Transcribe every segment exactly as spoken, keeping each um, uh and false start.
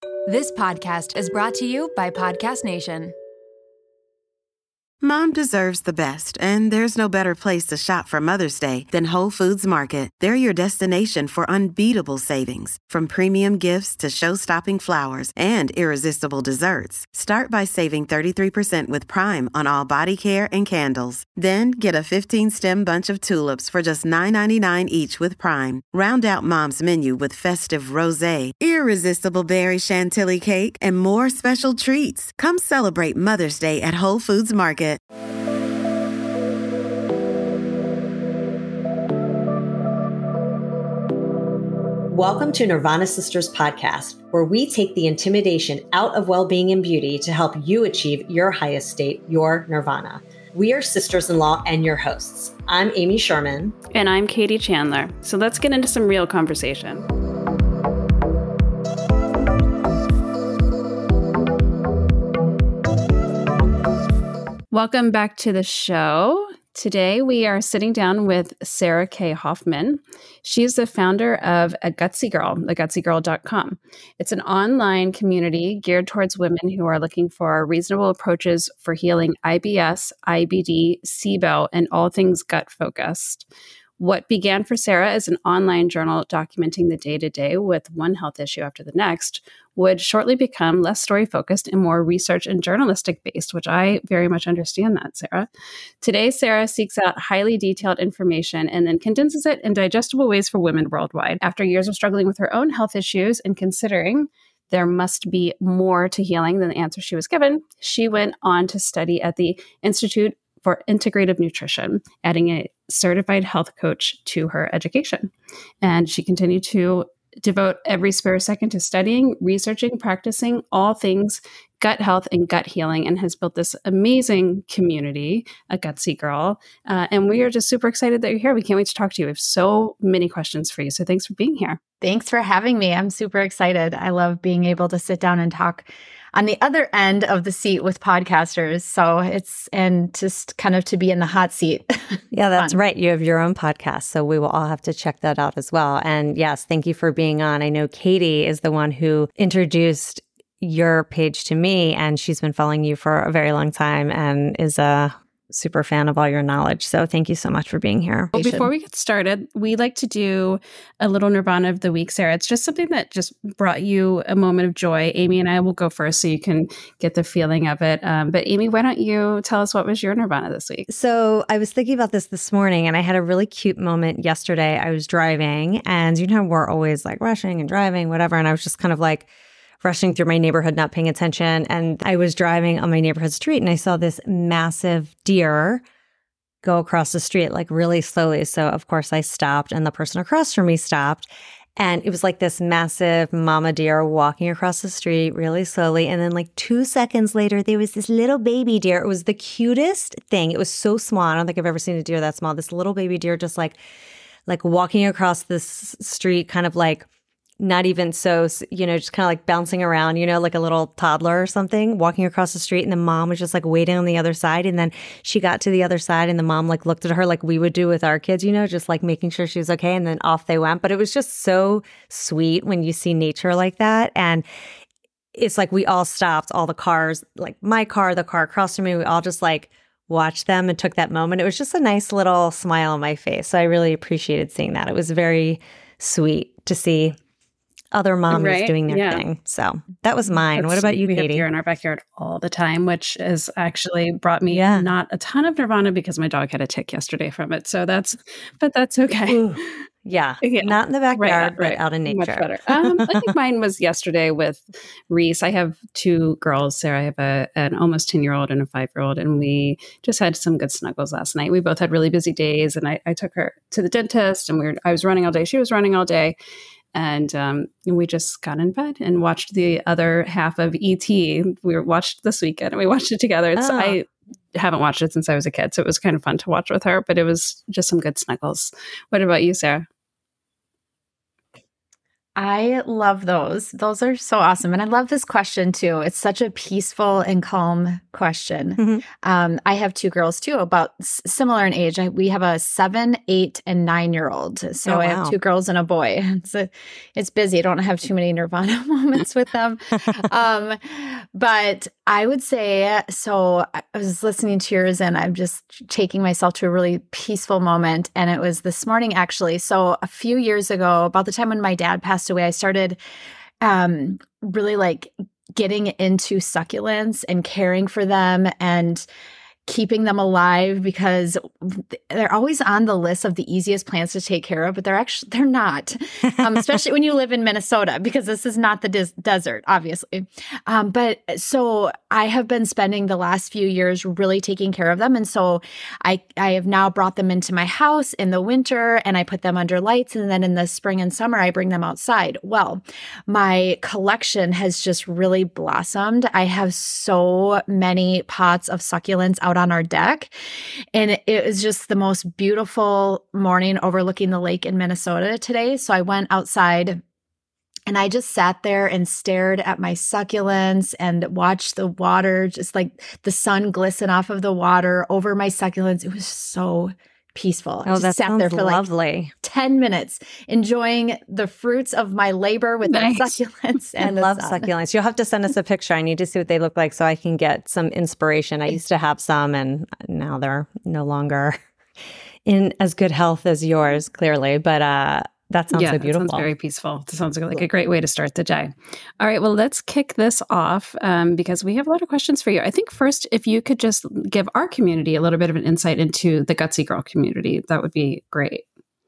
This podcast is brought to you by Podcast Nation. Mom deserves the best, and there's no better place to shop for Mother's Day than Whole Foods Market. They're your destination for unbeatable savings, from premium gifts to show-stopping flowers and irresistible desserts. Start by saving thirty-three percent with Prime on all body care and candles. Then get a fifteen-stem bunch of tulips for just nine ninety-nine each with Prime. Round out Mom's menu with festive rosé, irresistible berry chantilly cake, and more special treats. Come celebrate Mother's Day at Whole Foods Market. Welcome to Nirvana Sisters podcast, where we take the intimidation out of well-being and beauty to help you achieve your highest state, your nirvana. We are sisters-in-law and your hosts. I'm Amy Sherman. And I'm Katie Chandler. So let's get into some real conversation. Welcome back to the show. Today, we are sitting down with Sarah K. Hoffman. She's the founder of A Gutsy Girl, a gutsy girl dot com. It's an online community geared towards women who are looking for reasonable approaches for healing I B S, I B D, S I B O, and all things gut-focused. What began for Sarah as an online journal documenting the day-to-day with one health issue after the next would shortly become less story-focused and more research and journalistic-based, which I very much understand that, Sarah. Today, Sarah seeks out highly detailed information and then condenses it in digestible ways for women worldwide. After years of struggling with her own health issues and considering there must be more to healing than the answer she was given, she went on to study at the Institute for Integrative Nutrition, adding a certified health coach to her education. And she continued to devote every spare second to studying, researching, practicing all things gut health and gut healing, and has built this amazing community, A Gutsy Girl. Uh, and we are just super excited that you're here. We can't wait to talk to you. We have so many questions for you. So thanks for being here. Thanks for having me. I'm super excited. I love being able to sit down and talk on the other end of the seat with podcasters. So it's, and just kind of to be in the hot seat. Yeah, that's right. You have your own podcast. So we will all have to check that out as well. And yes, thank you for being on. I know Katie is the one who introduced your page to me, and she's been following you for a very long time and is a super fan of all your knowledge. So thank you so much for being here. Well, before we get started, we like to do a little Nirvana of the week, Sarah. It's just something that just brought you a moment of joy. Amy and I will go first so you can get the feeling of it. Um, but Amy, why don't you tell us what was your Nirvana this week? So I was thinking about this this morning, and I had a really cute moment yesterday. I was driving, and you know, we're always like rushing and driving, whatever. And I was just kind of like rushing through my neighborhood, not paying attention. And I was driving on my neighborhood street, and I saw this massive deer go across the street, like really slowly. So of course I stopped, and the person across from me stopped. And it was like this massive mama deer walking across the street really slowly. And then like two seconds later, there was this little baby deer. It was the cutest thing. It was so small. I don't think I've ever seen a deer that small. This little baby deer just like, like walking across this street, kind of like, not even so, you know, just kind of like bouncing around, you know, like a little toddler or something, walking across the street. And the mom was just like waiting on the other side. And then she got to the other side, and the mom like looked at her like we would do with our kids, you know, just like making sure she was okay. And then off they went. But it was just so sweet when you see nature like that. And it's like we all stopped, all the cars, like my car, the car across from me, we all just like watched them and took that moment. It was just a nice little smile on my face. So I really appreciated seeing that. It was very sweet to see other moms right? doing their yeah. thing. So that was mine. That's, what about you, we Katie? We have deer in our backyard all the time, which has actually brought me yeah. not a ton of Nirvana because my dog had a tick yesterday from it. So that's, but that's okay. Ooh. Yeah. yeah. Not in the backyard, right, right. but out in nature. Much better. um, I think mine was yesterday with Reese. I have two girls, Sarah. I have a, an almost ten-year-old and a five-year-old, and we just had some good snuggles last night. We both had really busy days, and I, I took her to the dentist, and we were, I was running all day. She was running all day. And um, we just got in bed and watched the other half of E T. We were watched this weekend, and we watched it together. It's, oh. I haven't watched it since I was a kid, so it was kind of fun to watch with her, but it was just some good snuggles. What about you, Sarah? I love those. Those are so awesome. And I love this question too. It's such a peaceful and calm question. Mm-hmm. Um, I have two girls too, about s- similar in age. I, we have a seven, eight, and nine year old. So Oh, I wow. have two girls and a boy. It's a, it's busy. I don't have too many Nirvana moments with them. um, but I would say, so I was listening to yours and I'm just taking myself to a really peaceful moment. And it was this morning, actually. So a few years ago, about the time when my dad passed away, I started um, really like getting into succulents and caring for them and keeping them alive, because they're always on the list of the easiest plants to take care of, but they're actually, they're not, um, especially when you live in Minnesota, because this is not the des- desert, obviously. Um, but so I have been spending the last few years really taking care of them. And so I, I have now brought them into my house in the winter and I put them under lights. And then in the spring and summer, I bring them outside. Well, my collection has just really blossomed. I have so many pots of succulents out on our deck. And it was just the most beautiful morning overlooking the lake in Minnesota today. So I went outside and I just sat there and stared at my succulents and watched the water, just like the sun glisten off of the water over my succulents. It was so peaceful. I Oh, just that sat sounds there for lovely. like ten minutes, enjoying the fruits of my labor with Nice. the succulents I and the love sun. succulents. You'll have to send us a picture. I need to see what they look like so I can get some inspiration. I used to have some and now they're no longer in as good health as yours, clearly. But uh, that sounds yeah, so that beautiful. sounds very peaceful. It sounds like a great way to start the day. All right, well, let's kick this off um, because we have a lot of questions for you. I think first, if you could just give our community a little bit of an insight into the Gutsy Girl community, that would be great.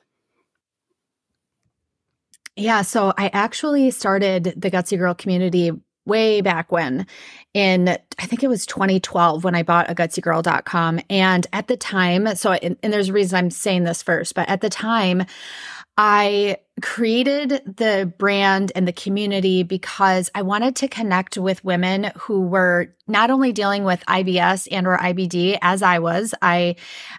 Yeah, so I actually started the Gutsy Girl community way back when, in I think it was twenty twelve when I bought a gutsy girl dot com. And at the time, so and, and there's a reason I'm saying this first, but at the time, I created the brand and the community because I wanted to connect with women who were not only dealing with I B S and or I B D as I was. I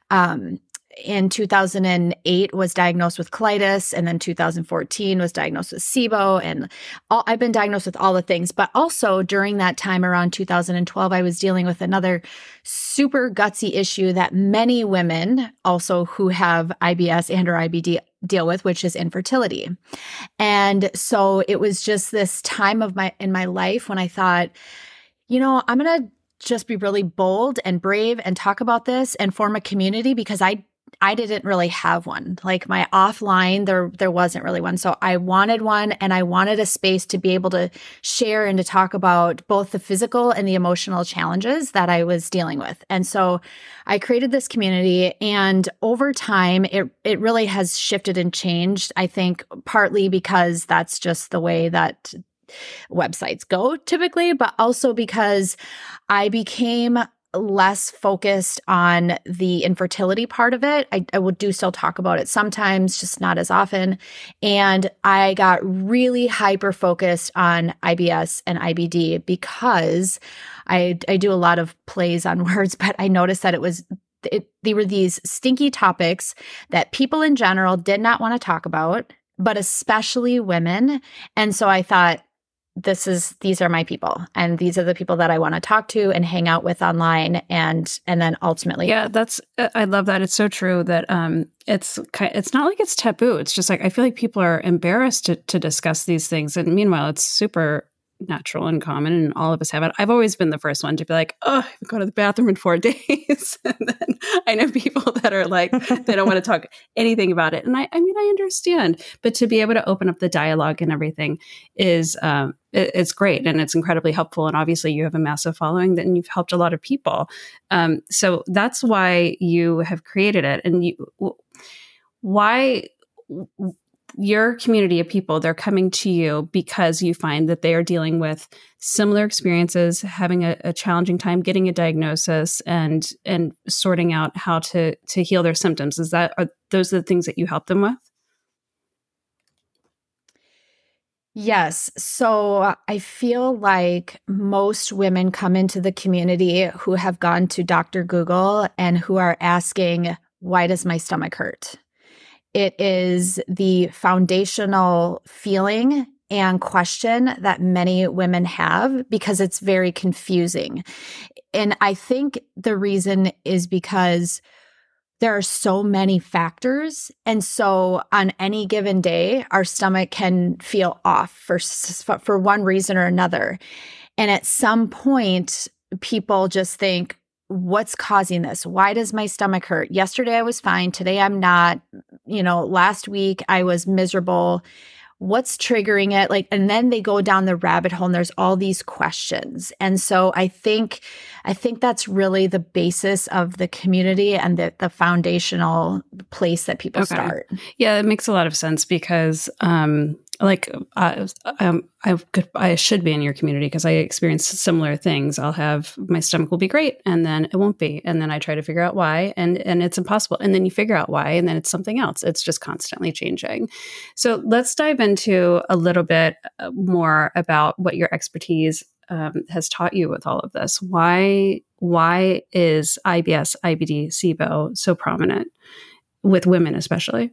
um in two thousand eight was diagnosed with colitis, and then two thousand fourteen was diagnosed with SIBO, and all, I've been diagnosed with all the things. But also during that time around two thousand twelve, I was dealing with another super gutsy issue that many women also who have I B S and or I B D deal with, which is infertility. And so it was just this time of my in my life when I thought, you know, I'm going to just be really bold and brave and talk about this and form a community, because I I didn't really have one. Like my offline, there there wasn't really one. So I wanted one, and I wanted a space to be able to share and to talk about both the physical and the emotional challenges that I was dealing with. And so I created this community, and over time, it it really has shifted and changed. I think partly because that's just the way that websites go typically, but also because I became less focused on the infertility part of it. I, I would do still talk about it sometimes, just not as often. And I got really hyper focused on I B S and I B D because I, I do a lot of plays on words, but I noticed that it was it, they were these stinky topics that people in general did not want to talk about, but especially women. And so I thought, this is, these are my people, and these are the people that I want to talk to and hang out with online. And, and then ultimately. Yeah, that's, I love that. It's so true that um, it's, it's not like it's taboo. It's just like, I feel like people are embarrassed to, to discuss these things. And meanwhile, it's super natural and common, and all of us have it. I've always been the first one to be like, oh, I go to the bathroom in four days. And then I know people that are like, they don't want to talk anything about it. And I, I mean, I understand, but to be able to open up the dialogue and everything is, um, it, it's great. And it's incredibly helpful. And obviously you have a massive following, that, and you've helped a lot of people. Um, so that's why you have created it. And you, why, your community of people, they're coming to you because you find that they are dealing with similar experiences, having a, a challenging time getting a diagnosis, and and sorting out how to to heal their symptoms. Is that, are those the things that you help them with? Yes. So I feel like most women come into the community who have gone to Doctor Google and who are asking, why does my stomach hurt? it is the foundational feeling and question that many women have because it's very confusing. And I think the reason is because there are so many factors. And so on any given day, our stomach can feel off for, for one reason or another. And at some point, people just think, what's causing this? Why does my stomach hurt? Yesterday I was fine. Today I'm not. You know, last week I was miserable. What's triggering it? Like, and then they go down the rabbit hole and there's all these questions. And so I think, I think that's really the basis of the community and the, the foundational place that people Okay. start. Yeah, it makes a lot of sense because, um, like, uh, um, I could, I should be in your community because I experience similar things. I'll have my stomach will be great, and then it won't be, and then I try to figure out why, and and it's impossible, and then you figure out why, and then it's something else. It's just constantly changing. So let's dive into a little bit more about what your expertise um, has taught you with all of this. Why why is I B S, I B D, SIBO so prominent with women, especially?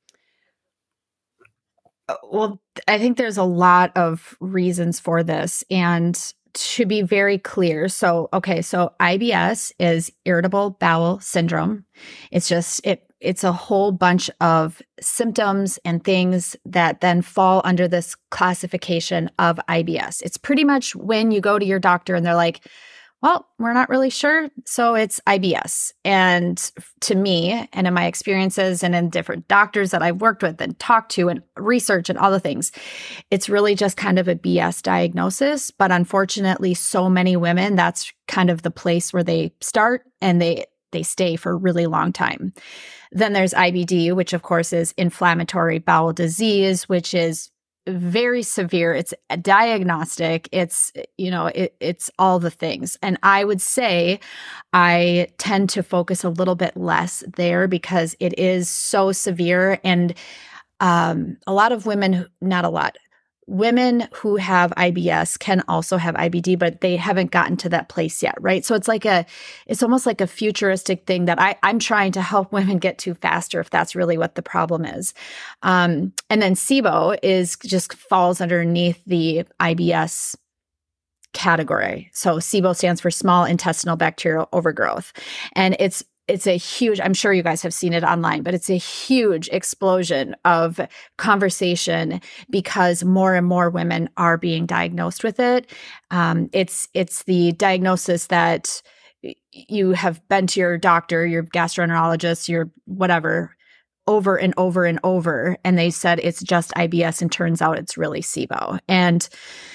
Well, I think there's a lot of reasons for this. And to be very clear, so, okay, so I B S is irritable bowel syndrome. It's just, it it's a whole bunch of symptoms and things that then fall under this classification of I B S. It's pretty much when you go to your doctor and they're like, well, we're not really sure, so it's I B S. And to me, and in my experiences and in different doctors that I've worked with and talked to and research and all the things, it's really just kind of a B S diagnosis. But unfortunately, so many women, that's kind of the place where they start and they they stay for a really long time. Then there's I B D, which of course is inflammatory bowel disease, which is very severe. It's a diagnostic. It's, you know, it, it's all the things. And I would say I tend to focus a little bit less there because it is so severe. And um, a lot of women, not a lot, women who have I B S can also have I B D, but they haven't gotten to that place yet, right? So it's like a, it's almost like a futuristic thing that I, I'm trying to help women get to faster if that's really what the problem is. Um, and then SIBO is just falls underneath the I B S category. So SIBO stands for small intestinal bacterial overgrowth. And it's It's a huge, I'm sure you guys have seen it online, but it's a huge explosion of conversation because more and more women are being diagnosed with it. Um, it's it's the diagnosis that you have been to your doctor, your gastroenterologist, your whatever, over and over and over, and they said it's just I B S, and turns out it's really SIBO. And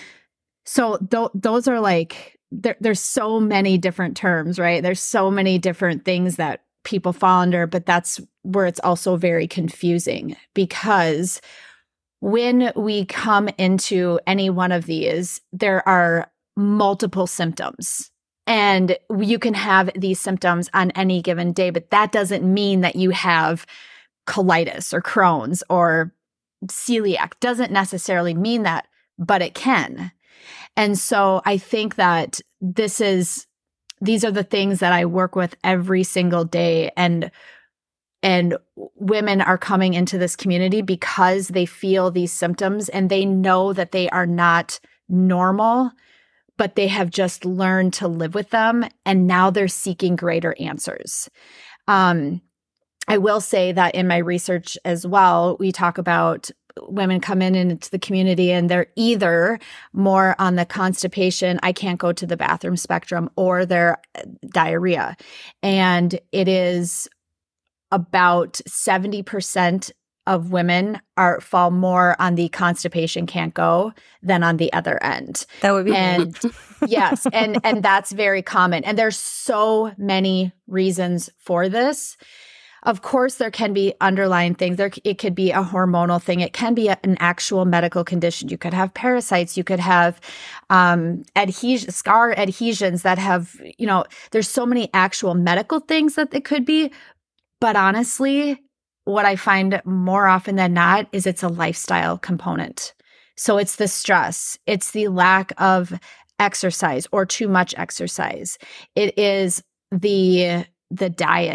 so th- those are like, There, there's so many different terms, right? There's so many different things that people fall under, but that's where it's also very confusing because when we come into any one of these, there are multiple symptoms. And you can have these symptoms on any given day, but that doesn't mean that you have colitis or Crohn's or celiac. Doesn't necessarily mean that, but it can. And so I think that this is, these are the things that I work with every single day. And, and women are coming into this community because they feel these symptoms and they know that they are not normal, but they have just learned to live with them. And now they're seeking greater answers. Um, I will say that in my research as well, we talk about women come in into the community and they're either more on the constipation, I can't go to the bathroom spectrum, or they're diarrhea. And it is about seventy percent of women are fall more on the constipation can't go than on the other end. That would be and yes, and and that's very common. And there's so many reasons for this. Of course, there can be underlying things. There, it could be a hormonal thing. It can be a, an actual medical condition. You could have parasites. You could have um, adhesion, scar adhesions that have, you know, there's so many actual medical things that it could be. But honestly, what I find more often than not is it's a lifestyle component. So it's the stress. It's the lack of exercise or too much exercise. It is the the diet.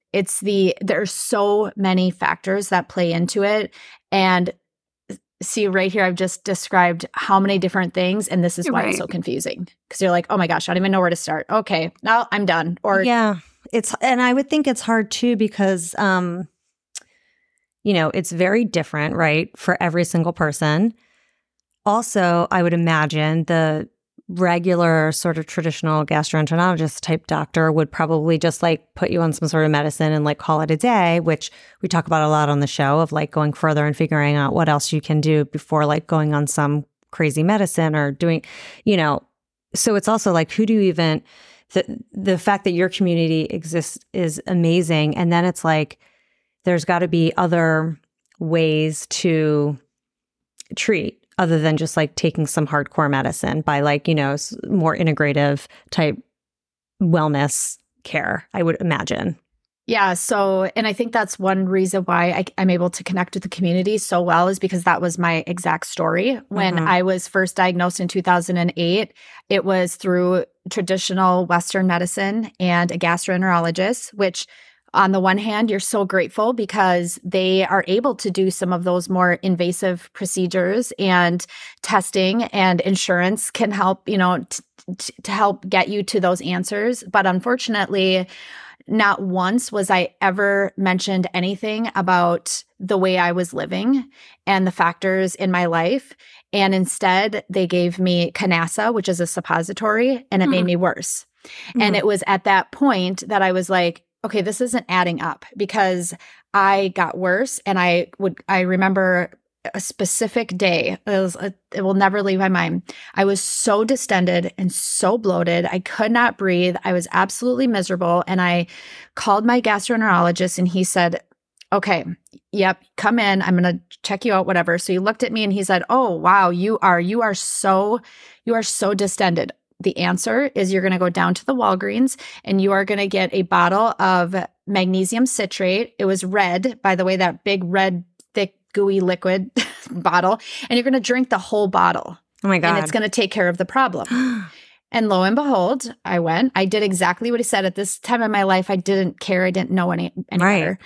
It's the, there's so many factors that play into it. And see right here, I've just described how many different things. And this is You're why right. it's so confusing. Because you're like, oh my gosh, I don't even know where to start. Okay, now I'm done. Or yeah, it's, and I would think it's hard too, because, um, you know, it's very different, right, for every single person. Also, I would imagine the regular sort of traditional gastroenterologist type doctor would probably just like put you on some sort of medicine and like call it a day, which we talk about a lot on the show, of like going further and figuring out what else you can do before like going on some crazy medicine or doing, you know. So it's also like, who do you even, the, the fact that your community exists is amazing. And then it's like, there's got to be other ways to treat other than just like taking some hardcore medicine by like, you know, more integrative type wellness care, I would imagine. Yeah. So, and I think that's one reason why I, I'm able to connect with the community so well, is because that was my exact story. When Mhm. I was first diagnosed in two thousand eight, it was through traditional Western medicine and a gastroenterologist, which on the one hand, you're so grateful because they are able to do some of those more invasive procedures and testing, and insurance can help, you know, t- t- to help get you to those answers. But unfortunately, not once was I ever mentioned anything about the way I was living and the factors in my life. And instead, they gave me Canasa, which is a suppository, and it Hmm. made me worse. Hmm. And it was at that point that I was like, okay, this isn't adding up, because I got worse. And I would, I remember a specific day, it, was a, it will never leave my mind. I was so distended and so bloated. I could not breathe. I was absolutely miserable. And I called my gastroenterologist and he said, okay, yep, come in. I'm going to check you out, whatever. So he looked at me and he said, oh, wow, you are, you are so, you are so distended. The answer is you're going to go down to the Walgreens and you are going to get a bottle of magnesium citrate. It was red, by the way, that big red, thick, gooey liquid bottle. And you're going to drink the whole bottle. Oh my God. And it's going to take care of the problem. And lo and behold, I went. I did exactly what he said. At this time in my life, I didn't care. I didn't know any, any Right. better.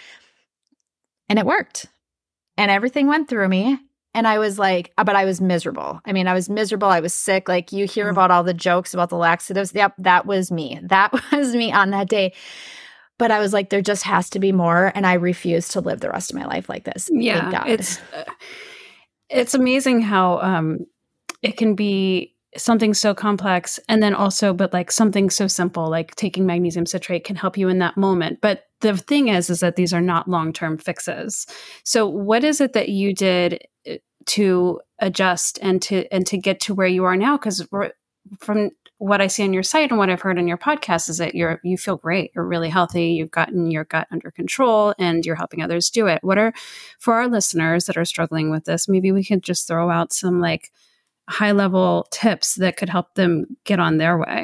And it worked. And everything went through me. And I was like, but I was miserable. I mean, I was miserable. I was sick. Like, you hear Mm. about all the jokes about the laxatives. Yep, that was me. That was me on that day. But I was like, there just has to be more. And I refuse to live the rest of my life like this. Thank Yeah, God. it's uh, it's amazing how um, it can be something so complex, and then also, but like something so simple, like taking magnesium citrate can help you in that moment. But the thing is, is that these are not long-term fixes. So, what is it that you did to adjust and to and to get to where you are now? Because from what I see on your site and what I've heard on your podcast is that you're you feel great. You're really healthy. You've gotten your gut under control and you're helping others do it. What are, for our listeners that are struggling with this, maybe we could just throw out some like high level tips that could help them get on their way.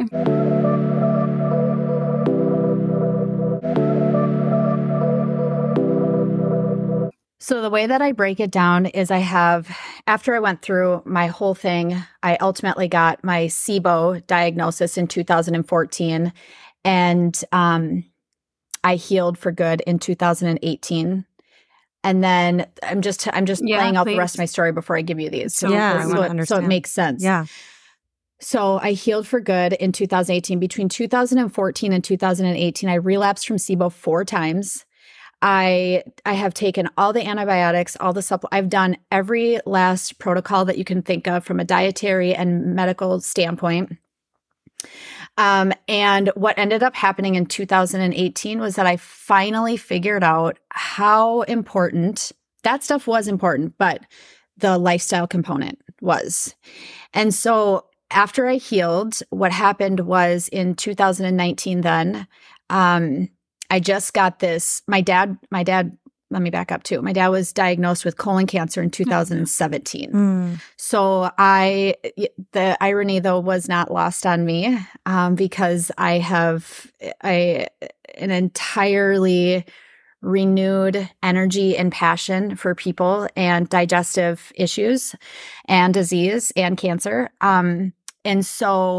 So the way that I break it down is I have, after I went through my whole thing, I ultimately got my S I B O diagnosis in two thousand fourteen, and um, I healed for good in two thousand eighteen. And then I'm just I'm just Yeah, laying out please. the rest of my story before I give you these. So, Yeah, I so, wanna it, so understand. it makes sense. Yeah. So I healed for good in two thousand eighteen. Between two thousand fourteen and two thousand eighteen, I relapsed from S I B O four times. I I have taken all the antibiotics, all the supple. I've done every last protocol that you can think of from a dietary and medical standpoint. Um, and what ended up happening in two thousand eighteen was that I finally figured out how important that stuff was important, but the lifestyle component was. And so after I healed, what happened was in two thousand nineteen, then, um, I just got this. My dad, my dad, let me back up too. My dad was diagnosed with colon cancer in two thousand seventeen. Mm. So I, the irony though was not lost on me, um, because I have I, an entirely renewed energy and passion for people and digestive issues and disease and cancer. Um, and so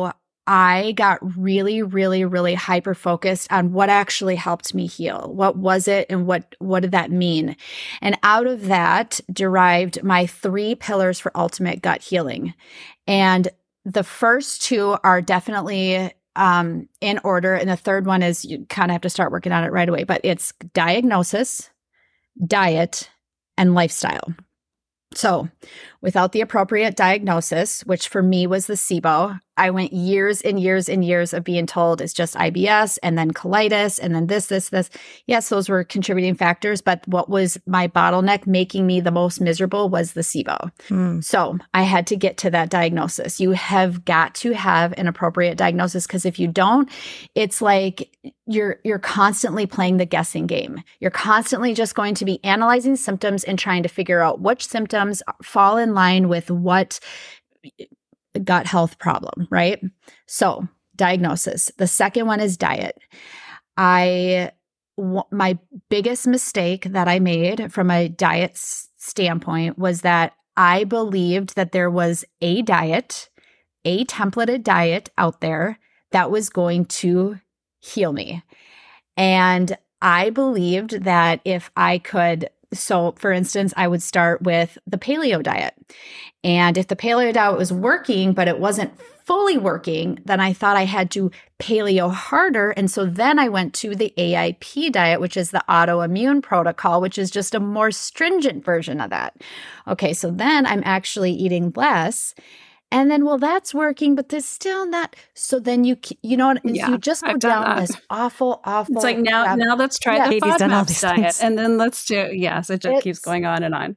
I got really, really, really hyper focused on what actually helped me heal. What was it and what, what did that mean? And out of that derived my three pillars for ultimate gut healing. And the first two are definitely um, in order. And the third one is you kind of have to start working on it right away, but it's diagnosis, diet, and lifestyle. So without the appropriate diagnosis, which for me was the S I B O, I went years and years and years of being told it's just I B S and then colitis and then this, this, this. Yes, those were contributing factors, but what was my bottleneck making me the most miserable was the S I B O. Mm. So I had to get to that diagnosis. You have got to have an appropriate diagnosis, because if you don't, it's like you're you're constantly playing the guessing game. You're constantly just going to be analyzing symptoms and trying to figure out which symptoms fall in line with what gut health problem, right? So diagnosis. The second one is diet. I, w- my biggest mistake that I made from a diet s- standpoint was that I believed that there was a diet, a templated diet out there that was going to heal me. And I believed that if I could, so for instance, I would start with the paleo diet. And if the paleo diet was working, but it wasn't fully working, then I thought I had to paleo harder. And so then I went to the A I P diet, which is the autoimmune protocol, which is just a more stringent version of that. Okay, so then I'm actually eating less. And then, well, that's working, but there's still not. So then you, you know, yeah, you just go down this awful, awful. It's like now, now let's try yeah, the FODMAPs diet, things. And then let's do. Yes, it just it's, keeps going on and on.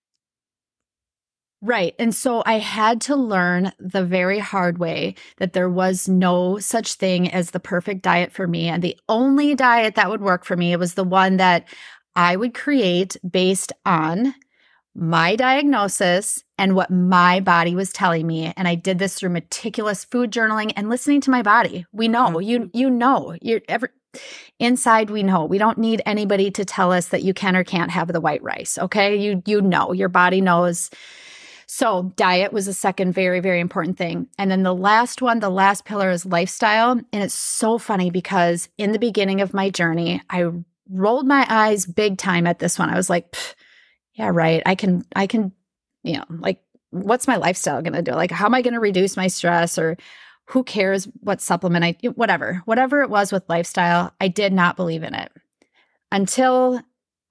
Right, and so I had to learn the very hard way that there was no such thing as the perfect diet for me, and the only diet that would work for me was the one that I would create based on my diagnosis and what my body was telling me. And I did this through meticulous food journaling and listening to my body. We know, mm-hmm. you you know, you're every, inside we know. We don't need anybody to tell us that you can or can't have the white rice, okay? You you know, your body knows. So diet was the second very, very important thing. And then the last one, the last pillar is lifestyle. And it's so funny because in the beginning of my journey, I rolled my eyes big time at this one. I was like, yeah, right. I can, I can, you know, like, what's my lifestyle going to do? Like, how am I going to reduce my stress, or who cares what supplement I, whatever, whatever it was with lifestyle, I did not believe in it until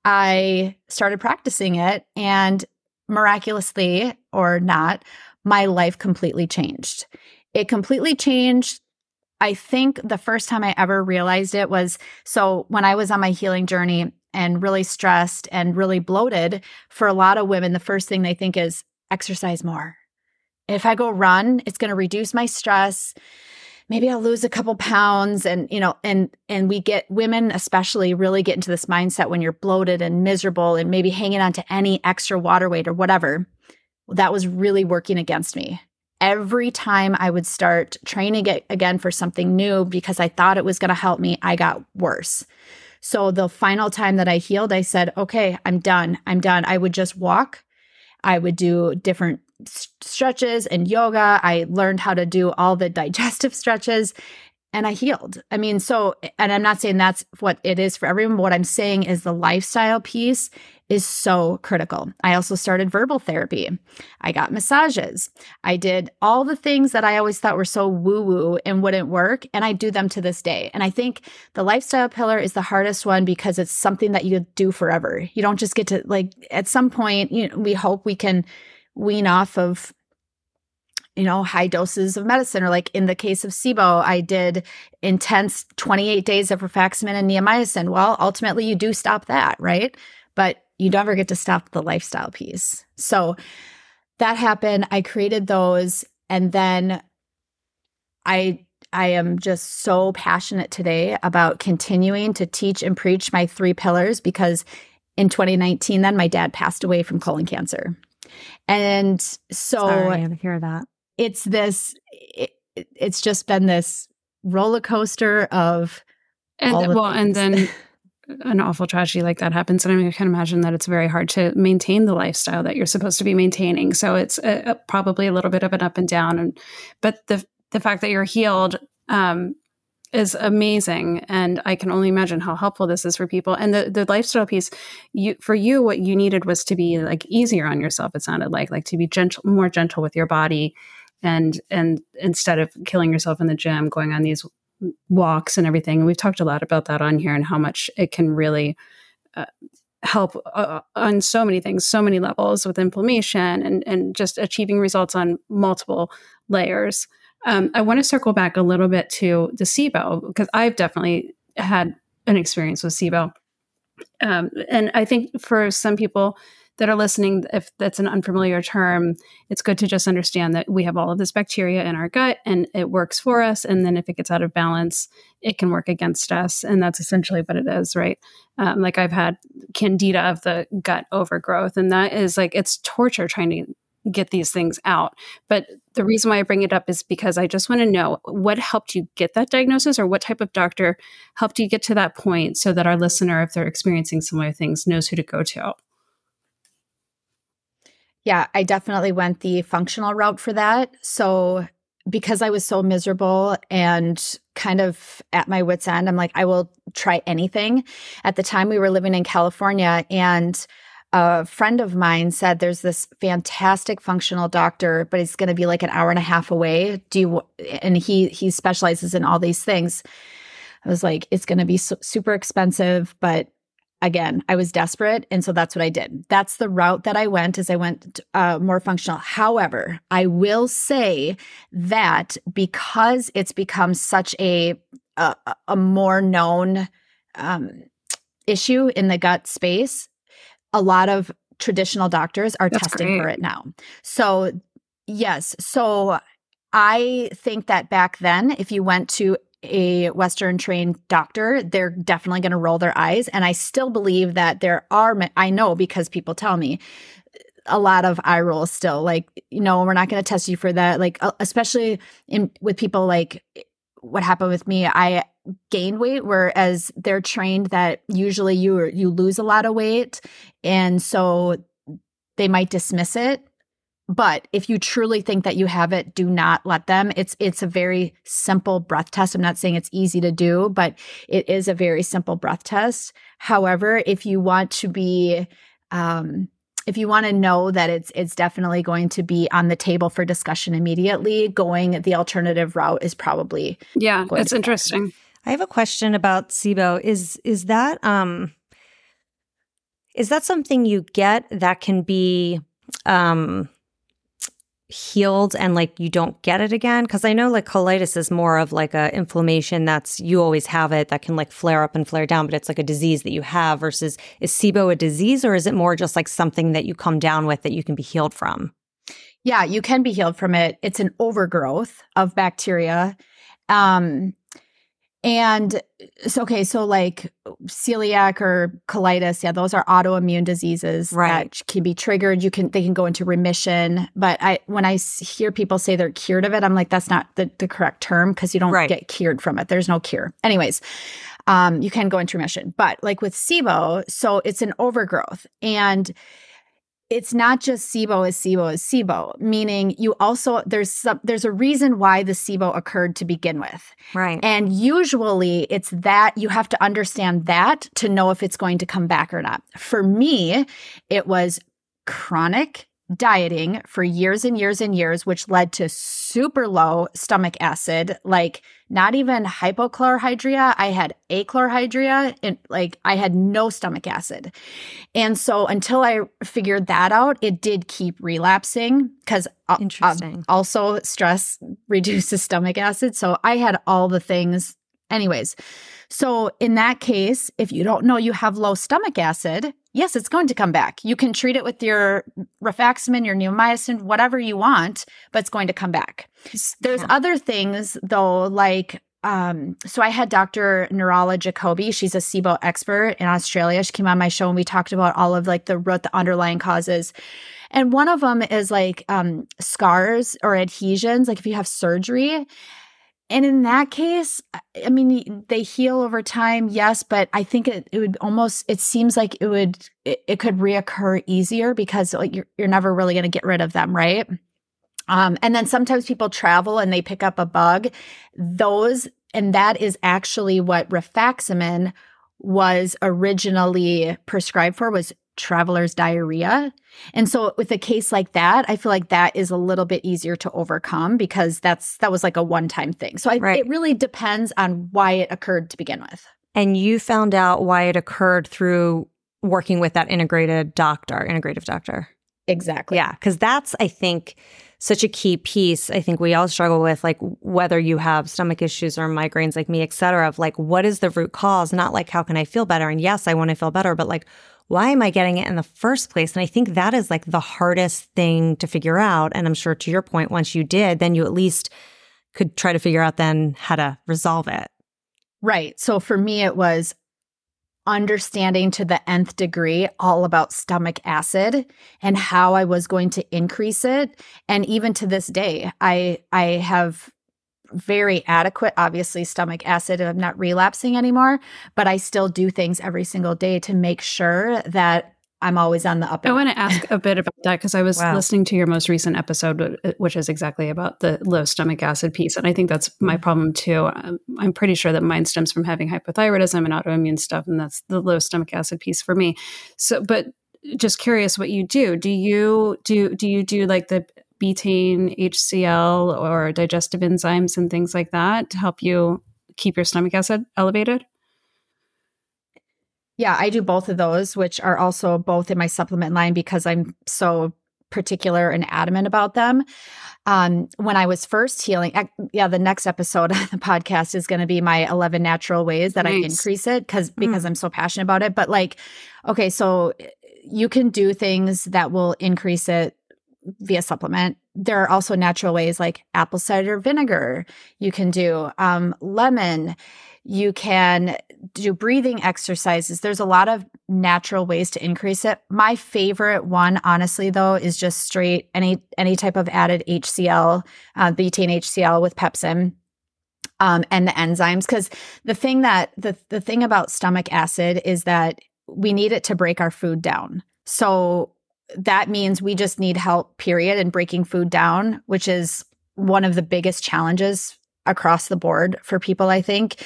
I started practicing it. And miraculously or not, my life completely changed. It completely changed. I think the first time I ever realized it was, so when I was on my healing journey and really stressed and really bloated, for a lot of women, the first thing they think is exercise more. If I go run, it's going to reduce my stress. Maybe I'll lose a couple pounds. And, you know, and, and we get, women especially really get into this mindset when you're bloated and miserable and maybe hanging on to any extra water weight or whatever. That was really working against me. Every time I would start training it again for something new because I thought it was going to help me, I got worse. So the final time that I healed, I said, okay, I'm done. I'm done. I would just walk. I would do different stretches and yoga. I learned how to do all the digestive stretches and I healed. I mean, so, and I'm not saying that's what it is for everyone. What I'm saying is the lifestyle piece is so critical. I also started verbal therapy. I got massages. I did all the things that I always thought were so woo-woo and wouldn't work. And I do them to this day. And I think the lifestyle pillar is the hardest one because it's something that you do forever. You don't just get to, like, at some point, you know, we hope we can wean off of, you know, high doses of medicine, or like in the case of S I B O, I did intense twenty-eight days of rifaximin and neomycin. Well, ultimately you do stop that, right? But you never get to stop the lifestyle piece. So that happened. I created those. And then I, I am just so passionate today about continuing to teach and preach my three pillars, because in twenty nineteen, then my dad passed away from colon cancer. And so Sorry to hear that. It's this, it, it's just been this roller coaster of and all the well, things. And then an awful tragedy like that happens. And I, mean, I can imagine that it's very hard to maintain the lifestyle that you're supposed to be maintaining. So it's a, a, probably a little bit of an up and down. And, but the, the fact that you're healed um, is amazing. And I can only imagine how helpful this is for people. And the, the lifestyle piece, you, for you, what you needed was to be like easier on yourself. It sounded like, like to be gentle, more gentle with your body. And, and instead of killing yourself in the gym, going on these walks and everything. And we've talked a lot about that on here and how much it can really uh, help uh, on so many things, so many levels with inflammation and, and just achieving results on multiple layers. Um, I want to circle back a little bit to the SIBO because I've definitely had an experience with SIBO. Um, and I think for some people that are listening, if that's an unfamiliar term, it's good to just understand that we have all of this bacteria in our gut and it works for us. And then if it gets out of balance, it can work against us. And that's essentially what it is, right? Um, like I've had candida of the gut overgrowth, and that is like, it's torture trying to get these things out. But the reason why I bring it up is because I just want to know what helped you get that diagnosis, or what type of doctor helped you get to that point so that our listener, if they're experiencing similar things, knows who to go to. Yeah, I definitely went the functional route for that. So because I was so miserable and kind of at my wit's end, I'm like, I will try anything. At the time we were living in California, and a friend of mine said there's this fantastic functional doctor, but it's going to be like an hour and a half away. Do you, and he, he specializes in all these things. I was like, it's going to be su- super expensive, but again, I was desperate. And so that's what I did. That's the route that I went, is I went uh, more functional. However, I will say that because it's become such a, a, a more known um, issue in the gut space, a lot of traditional doctors are That's testing great. for it now. So yes. So I think that back then, if you went to a Western trained doctor, they're definitely going to roll their eyes. And I still believe that there are, I know because people tell me, a lot of eye rolls still, like, you know, we're not going to test you for that. Like, especially in with people like what happened with me, I gained weight, whereas they're trained that usually you you lose a lot of weight, and so they might dismiss it. But if you truly think that you have it, do not let them. It's it's a very simple breath test. I'm not saying it's easy to do, but it is a very simple breath test. However, if you want to be um, if you want to know that it's it's definitely going to be on the table for discussion immediately, going the alternative route is probably yeah, it's interesting. Happen. I have a question about SIBO. Is is that um is that something you get that can be um healed and like you don't get it again? Because I know like colitis is more of like a inflammation that's you always have it that can like flare up and flare down, but it's like a disease that you have. Versus is SIBO a disease, or is it more just like something that you come down with that you can be healed from? Yeah, you can be healed from it. It's an overgrowth of bacteria. Um, and so, okay, so like celiac or colitis, yeah, those are autoimmune diseases right. that can be triggered. You can, they can go into remission. But I, when I hear people say they're cured of it, I'm like, that's not the, the correct term, because you don't right. get cured from it. There's no cure. Anyways, um, you can go into remission. But like with SIBO, so it's an overgrowth, and it's not just SIBO is SIBO is SIBO, meaning you also, there's some, there's a reason why the SIBO occurred to begin with. Right. And usually it's that you have to understand that to know if it's going to come back or not. For me, it was chronic dieting for years and years and years, which led to super low stomach acid, like not even hypochlorhydria. I had achlorhydria, and like I had no stomach acid. And so until I figured that out, it did keep relapsing, because Interesting. Uh, also stress reduces stomach acid. So I had all the things. Anyways, so in that case, if you don't know you have low stomach acid, yes, it's going to come back. You can treat it with your rifaximin, your neomycin, whatever you want, but it's going to come back. There's yeah. other things though, like, um, so I had Doctor Nirala Jacoby. She's a SIBO expert in Australia. She came on my show and we talked about all of like the root, the underlying causes. And one of them is like um, scars or adhesions, like if you have surgery. And in that case, I mean, they heal over time, yes, but I think it, it would almost, it seems like it would, it, it could reoccur easier, because like you're, you're never really going to get rid of them, right? Um, and then sometimes people travel and they pick up a bug. Those, and that is actually what rifaximin was originally prescribed for, was traveler's diarrhea. And so with a case like that, I feel like that is a little bit easier to overcome because that's that was like a one-time thing. So I, Right. it really depends on why it occurred to begin with. And you found out why it occurred through working with that integrated doctor, integrative doctor. Exactly. Yeah, because that's, I think, such a key piece. I think we all struggle with, like, whether you have stomach issues or migraines like me, et cetera, of like, what is the root cause? Not like, how can I feel better? And yes, I want to feel better, but like, why am I getting it in the first place? And I think that is like the hardest thing to figure out. And I'm sure to your point, once you did, then you at least could try to figure out then how to resolve it. Right. So for me, it was understanding to the nth degree all about stomach acid and how I was going to increase it. And even to this day, I I have very adequate, obviously, stomach acid. I'm not relapsing anymore, but I still do things every single day to make sure that I'm always on the up and I up. want to ask a bit about that because I was Wow. listening to your most recent episode, which is exactly about the low stomach acid piece. And I think that's my problem too. I'm, I'm pretty sure that mine stems from having hypothyroidism and autoimmune stuff. And that's the low stomach acid piece for me. So, but just curious what you do. Do you do, do you do like the betaine, H C L, or digestive enzymes and things like that to help you keep your stomach acid elevated? Yeah, I do both of those, which are also both in my supplement line because I'm so particular and adamant about them. Um, when I was first healing, I, yeah, the next episode of the podcast is going to be my eleven natural ways that Nice. I increase it because because mm. I'm so passionate about it. But like, okay, so you can do things that will increase it via supplement. There are also natural ways like apple cider vinegar. You can do um, lemon. You can do breathing exercises. There's a lot of natural ways to increase it. My favorite one, honestly, though, is just straight any any type of added H C L, uh, betaine H C L with pepsin. Um, and the enzymes, because the thing that the the thing about stomach acid is that we need it to break our food down. So that means we just need help, period, in breaking food down, which is one of the biggest challenges across the board for people, I think.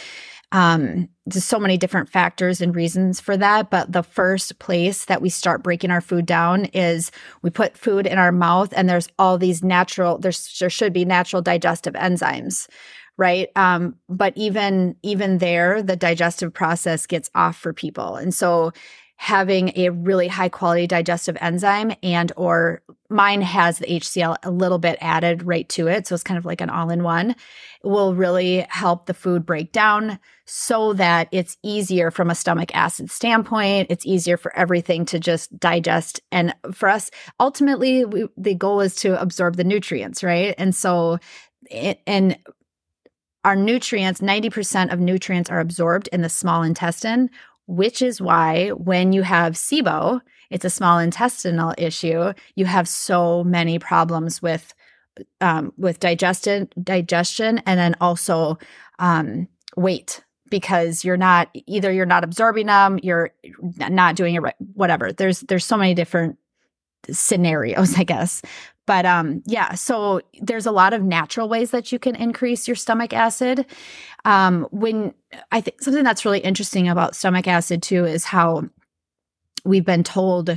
Um, there's so many different factors and reasons for that. But the first place that we start breaking our food down is we put food in our mouth and there's all these natural, there's, there should be natural digestive enzymes, right? Um, but even, even there, the digestive process gets off for people. And so having a really high quality digestive enzyme and or mine has the H C L a little bit added right to it. So it's kind of like an all-in-one will really help the food break down so that it's easier from a stomach acid standpoint. It's easier for everything to just digest. And for us, ultimately, we, the goal is to absorb the nutrients, right? And so it, and our nutrients, ninety percent of nutrients are absorbed in the small intestine, which is why when you have S I B O, it's a small intestinal issue, you have so many problems with um, with digestion, digestion, and then also um, weight, because you're not either you're not absorbing them, you're not doing it right, whatever. There's there's so many different scenarios, I guess. But um, yeah, so there's a lot of natural ways that you can increase your stomach acid. Um, when I think something that's really interesting about stomach acid too is how we've been told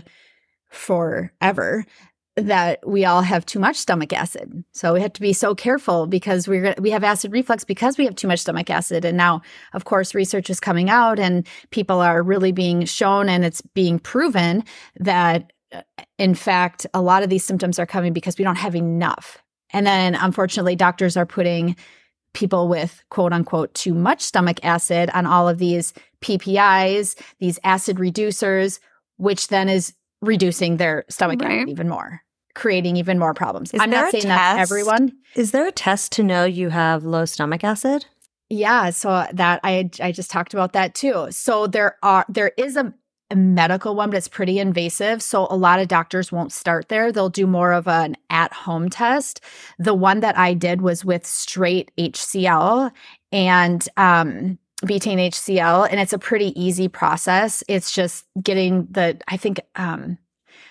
forever that we all have too much stomach acid. So we have to be so careful because we're we have acid reflux because we have too much stomach acid. And now, of course, research is coming out and people are really being shown and it's being proven that in fact, a lot of these symptoms are coming because we don't have enough. And then unfortunately, doctors are putting people with quote unquote too much stomach acid on all of these P P Is, these acid reducers, which then is reducing their stomach Right. acid even more, creating even more problems. Is I'm there not a saying that test? everyone. Is there a test to know you have low stomach acid? Yeah, so that I I just talked about that too. So there are there is a a medical one, but it's pretty invasive. So a lot of doctors won't start there. They'll do more of an at-home test. The one that I did was with straight H C L and um, betaine H C L, and it's a pretty easy process. It's just getting the, I think, um,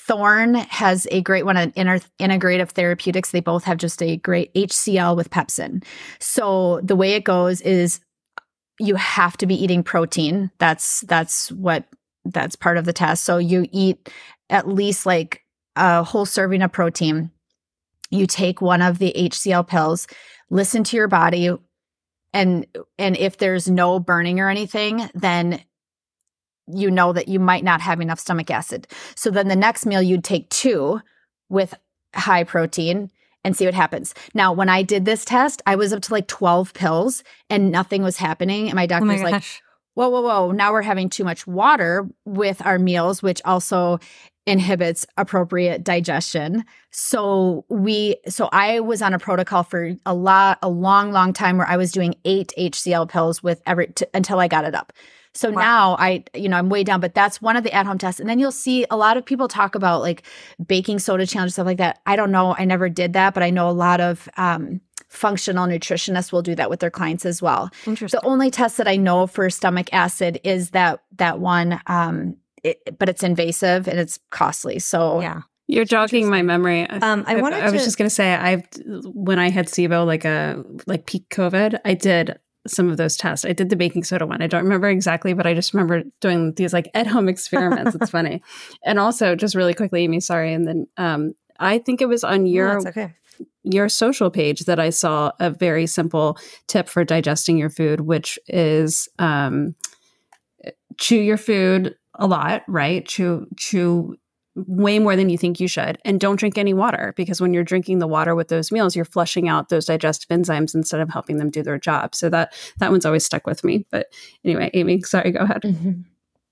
Thorne has a great one on inter- integrative therapeutics. They both have just a great H C L with pepsin. So the way it goes is you have to be eating protein. That's that's what that's part of the test. So you eat at least like a whole serving of protein. You take one of the H C L pills, listen to your body, and and if there's no burning or anything, then you know that you might not have enough stomach acid. So then the next meal you'd take two with high protein and see what happens. Now, when I did this test, I was up to like twelve pills and nothing was happening. And my doctor's oh my like, whoa, whoa, whoa. Now we're having too much water with our meals, which also inhibits appropriate digestion. So we, so I was on a protocol for a lot, a long, long time where I was doing eight H C L pills with every, t- until I got it up. So wow. now I, you know, I'm way down, but that's one of the at-home tests. And then you'll see a lot of people talk about like baking soda challenge, stuff like that. I don't know. I never did that, but I know a lot of um, functional nutritionists will do that with their clients as well. Interesting. The only test that I know for stomach acid is that, that one, um, it, but it's invasive and it's costly. So yeah. You're jogging my memory. Um, I wanted I, I was to- just going to say, I've, when I had SIBO, like a, like peak COVID, I did some of those tests. I did the baking soda one. I don't remember exactly, but I just remember doing these like at-home experiments. It's funny. And also, just really quickly, Amy, sorry. And then um, I think it was on your, no, okay. your social page that I saw a very simple tip for digesting your food, which is um, chew your food a lot, right? Chew, chew way more than you think you should. And don't drink any water, because when you're drinking the water with those meals, you're flushing out those digestive enzymes instead of helping them do their job. So that that one's always stuck with me. But anyway, Amy, sorry, go ahead. Mm-hmm.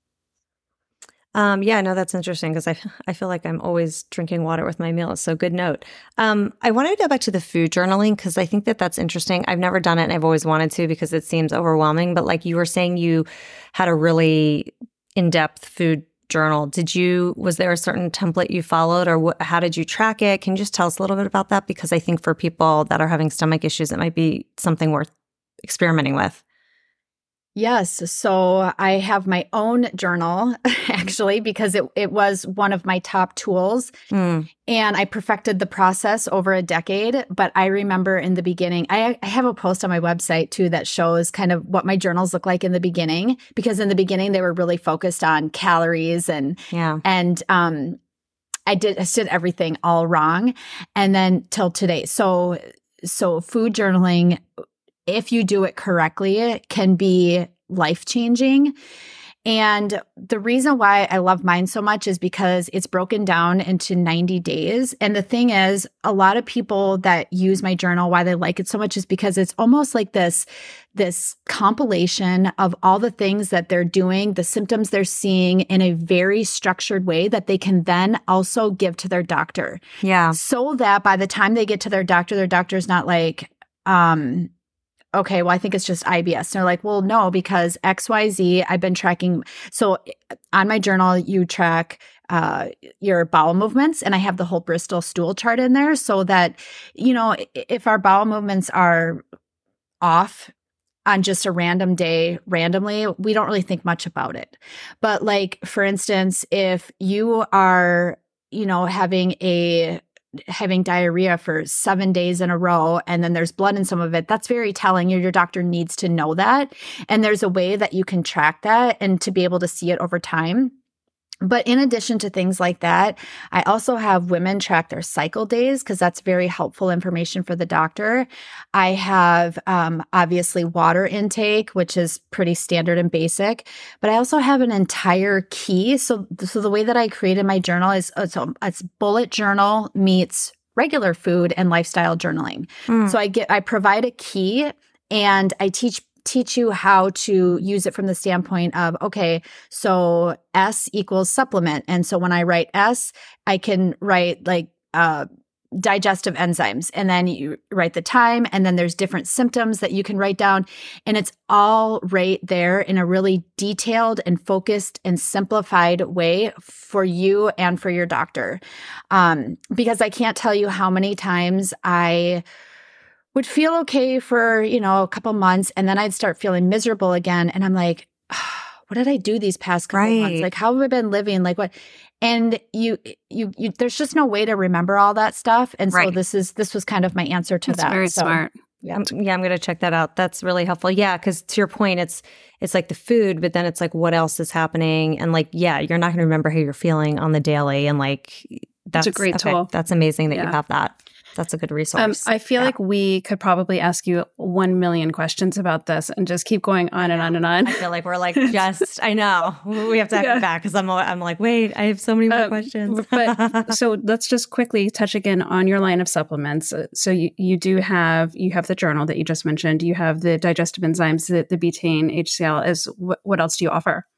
Um, yeah, no, that's interesting because I, I feel like I'm always drinking water with my meals. So good note. Um, I wanted to go back to the food journaling because I think that that's interesting. I've never done it and I've always wanted to because it seems overwhelming. But like you were saying, you had a really in-depth food journal. Did you, was there a certain template you followed or wh- how did you track it? Can you just tell us a little bit about that? Because I think for people that are having stomach issues, it might be something worth experimenting with. Yes. So I have my own journal actually, because it, it was one of my top tools mm. and I perfected the process over a decade. But I remember in the beginning, I, I have a post on my website too that shows kind of what my journals look like in the beginning, because in the beginning they were really focused on calories and, yeah. and, um, I did, I did everything all wrong. And then till today. So, so food journaling, if you do it correctly, it can be life-changing. And the reason why I love mine so much is because it's broken down into ninety days. And the thing is, a lot of people that use my journal, why they like it so much is because it's almost like this, this compilation of all the things that they're doing, the symptoms they're seeing in a very structured way that they can then also give to their doctor. Yeah. So that by the time they get to their doctor, their doctor's not like, um, okay, well, I think it's just I B S. And they're like, well, no, because X Y Z, I've been tracking. So on my journal, you track uh, your bowel movements, and I have the whole Bristol stool chart in there so that, you know, if our bowel movements are off on just a random day, randomly, we don't really think much about it. But like, for instance, if you are, you know, having a having diarrhea for seven days in a row, and then there's blood in some of it, that's very telling. Your, your doctor needs to know that. And there's a way that you can track that and to be able to see it over time. But in addition to things like that, I also have women track their cycle days because that's very helpful information for the doctor. I have um, obviously water intake, which is pretty standard and basic, but I also have an entire key. So, so the way that I created my journal is it's, it's bullet journal meets regular food and lifestyle journaling. Mm. So I get I provide a key and I teach teach you how to use it from the standpoint of, okay, so S equals supplement. And so when I write S, I can write like uh, digestive enzymes, and then you write the time, and then there's different symptoms that you can write down. And it's all right there in a really detailed and focused and simplified way for you and for your doctor. Um, because I can't tell you how many times I would feel okay for, you know, a couple months, and then I'd start feeling miserable again. And I'm like, oh, what did I do these past couple Right. months? Like, how have I been living? Like what? And you, you, you, there's just no way to remember all that stuff. And so Right. this is, this was kind of my answer to That's that. very So, smart. Yeah. Um, yeah, I'm going to check that out. That's really helpful. Yeah, because to your point, it's it's like the food, but then it's like what else is happening, and like yeah, you're not going to remember how you're feeling on the daily, and like that's a great okay, tool. That's amazing that Yeah. you have that. That's a good Um, resource. I feel Yeah. like we could probably ask you one million questions about this and just keep going on and on and on. I feel like we're like just. I know we have to have Yeah. it back because I'm I'm like wait, I have so many more Um, questions. but so let's just quickly touch again on your line of supplements. Uh, So you, you do have you have the journal that you just mentioned. You have the digestive enzymes, the, the betaine, H C L. Is what, what else do you offer?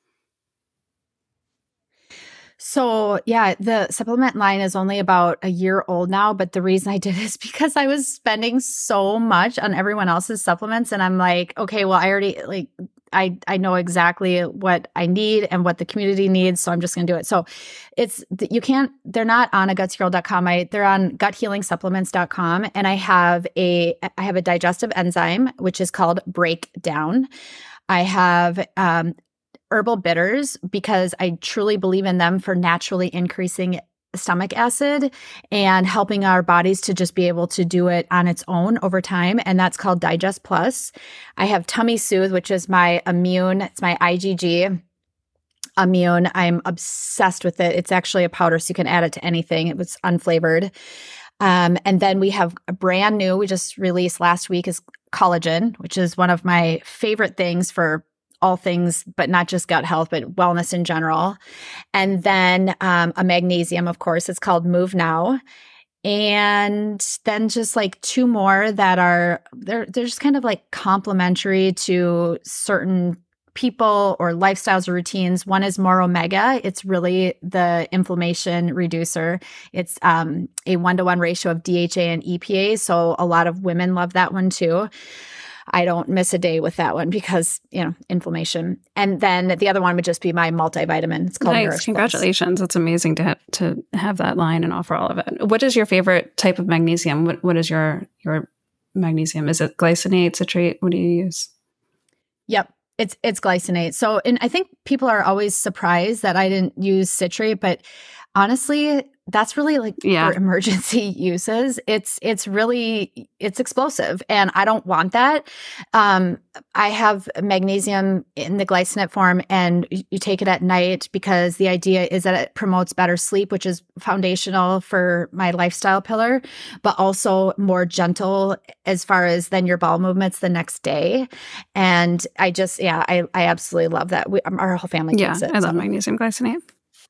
So yeah, the supplement line is only about a year old now, but the reason I did it is because I was spending so much on everyone else's supplements, and I'm like, okay, well, I already like I I know exactly what I need and what the community needs, so I'm just going to do it. So it's you can't they're not on a gutsy girl dot com. I they're on gut healing supplements dot com, and I have a I have a digestive enzyme which is called Breakdown. I have um herbal bitters because I truly believe in them for naturally increasing stomach acid and helping our bodies to just be able to do it on its own over time. And that's called Digest Plus. I have Tummy Soothe, which is my immune. It's my I G G immune. I'm obsessed with it. It's actually a powder, so you can add it to anything. It was unflavored. Um, and then we have a brand new, we just released last week, is collagen, which is one of my favorite things for all things, but not just gut health, but wellness in general. And then um, a magnesium, of course, it's called Move Now. And then just like two more that are, they're, they're just kind of like complementary to certain people or lifestyles or routines. One is More Omega. It's really the inflammation reducer. It's um, a one-to-one ratio of D H A and E P A. So a lot of women love that one too. I don't miss a day with that one because, you know, inflammation. And then the other one would just be my multivitamin. It's called Nice. Nourish Plus. Congratulations. That's amazing to have, to have that line and offer all of it. What is your favorite type of magnesium? What What is your your magnesium? Is it glycinate, citrate? What do you use? Yep. It's it's glycinate. So, and I think people are always surprised that I didn't use citrate, but honestly, that's really like Yeah. for emergency uses. It's it's really it's explosive, and I don't want that. Um, I have magnesium in the glycinate form, and you, you take it at night because the idea is that it promotes better sleep, which is foundational for my lifestyle pillar, but also more gentle as far as then your bowel movements the next day. And I just yeah, I I absolutely love that. We, our whole family Yeah, takes it. I love so. magnesium glycinate.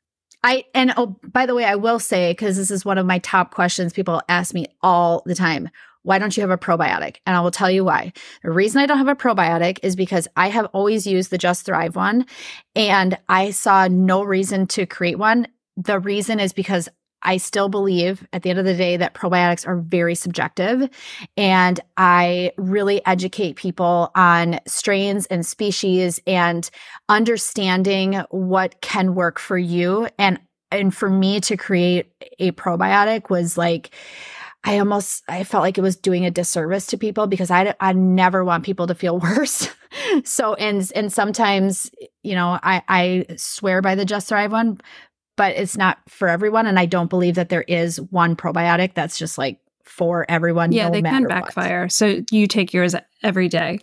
I and oh, by the way, I will say, because this is one of my top questions people ask me all the time, why don't you have a probiotic? And I will tell you why. The reason I don't have a probiotic is because I have always used the Just Thrive one, and I saw no reason to create one. The reason is because I still believe at the end of the day that probiotics are very subjective, and I really educate people on strains and species and understanding what can work for you. And and for me to create a probiotic was like, I almost, I felt like it was doing a disservice to people because I, I never want people to feel worse. So, and, and sometimes, you know, I, I swear by the Just Thrive one, but it's not for everyone. And I don't believe that there is one probiotic that's just like for everyone. Yeah, no they can matter backfire. So you take yours every day,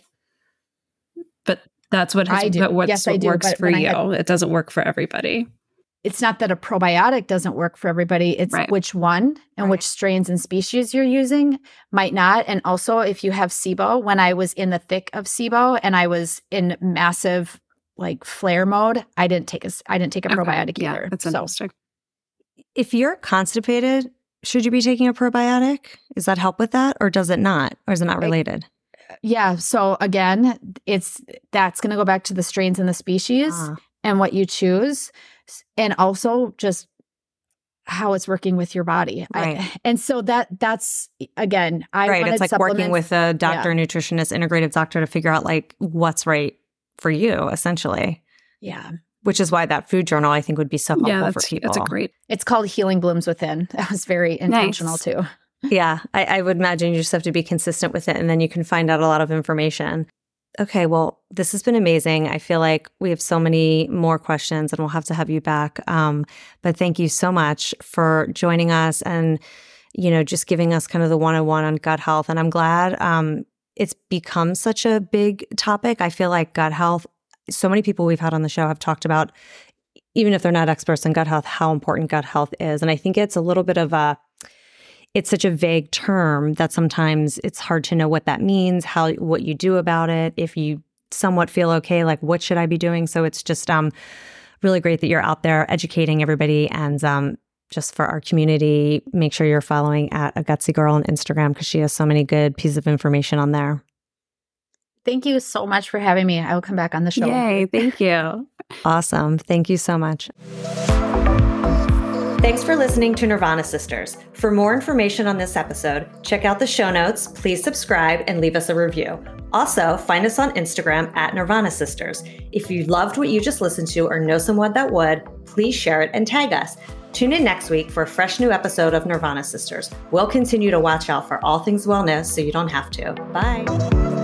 but that's what has, I do. But what's, Yes, I what do, works but for when I you. had- It doesn't work for everybody. It's not that a probiotic doesn't work for everybody. It's Right. which one and Right. which strains and species you're using might not. And also if you have SIBO, when I was in the thick of SIBO and I was in massive like flare mode, I didn't take a, I didn't take a Okay. probiotic Yeah, either. that's So interesting. If you're constipated, should you be taking a probiotic? Does that help with that, or does it not, or is it not related? yeah. So again, it's, that's going to go back to the strains and the species Ah. and what you choose. And also just how it's working with your body. Right. I, and so that that's again, I Right. wanted It's like working supplements- with a doctor, nutritionist, integrative doctor to figure out like what's right for you, essentially. Yeah. Which is why that food journal I think would be so helpful Yeah, for that's, people. that's a great. It's called Healing Blooms Within. That was very intentional Nice. too. Yeah, I, I would imagine you just have to be consistent with it, and then you can find out a lot of information. Okay, well, this has been amazing. I feel like we have so many more questions and we'll have to have you back. Um, but thank you so much for joining us and, you know, just giving us kind of the one-on-one on gut health. And I'm glad um, it's become such a big topic. I feel like gut health, so many people we've had on the show have talked about, even if they're not experts in gut health, how important gut health is. And I think it's a little bit of a, it's such a vague term that sometimes it's hard to know what that means, how, what you do about it. If you somewhat feel okay, like what should I be doing? So it's just um, really great that you're out there educating everybody. And um, just for our community, make sure you're following at A Gutsy Girl on Instagram because she has so many good pieces of information on there. Thank you so much for having me. I will come back on the show. Yay, thank you. Awesome. Thank you so much. Thanks for listening to Nirvana Sisters. For more information on this episode, check out the show notes, please subscribe, and leave us a review. Also, find us on Instagram at Nirvana Sisters. If you loved what you just listened to or know someone that would, please share it and tag us. Tune in next week for a fresh new episode of Nirvana Sisters. We'll continue to watch out for all things wellness so you don't have to. Bye.